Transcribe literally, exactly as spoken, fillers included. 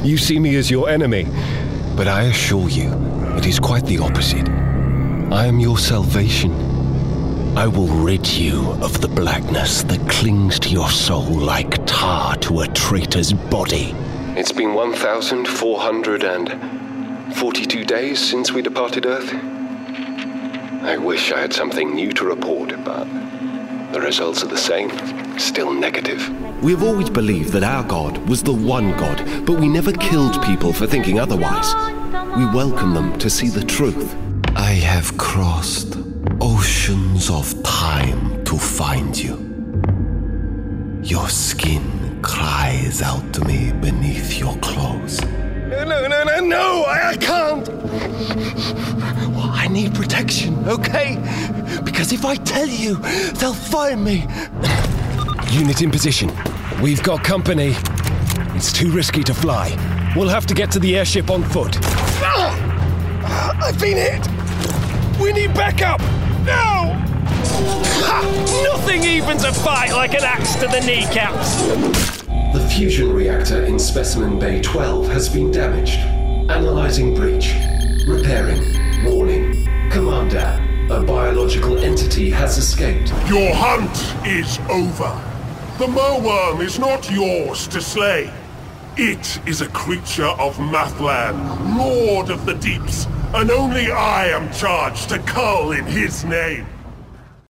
You see me as your enemy, but I assure you, it is quite the opposite. I am your salvation. I will rid you of the blackness that clings to your soul like tar to a traitor's body. It's been one thousand four hundred forty-two days since we departed Earth. I wish I had something new to report, but the results are the same, still negative. We have always believed that our God was the one God, but we never killed people for thinking otherwise. We welcome them to see the truth. I have crossed oceans of time to find you. Your skin cries out to me beneath your clothes. No, no, no, no, no, I, I can't. Well, I need protection, okay? Because if I tell you, they'll find me. Unit in position. We've got company. It's too risky to fly. We'll have to get to the airship on foot. Ah! I've been hit. We need backup. No! Ha! Nothing evens a fight like an axe to the kneecaps. The fusion reactor in Specimen Bay twelve has been damaged. Analyzing breach. Repairing. Warning. Commander, a biological entity has escaped. Your hunt is over. The Merworm is not yours to slay. It is a creature of Mathlan, Lord of the Deeps, and only I am charged to cull in his name.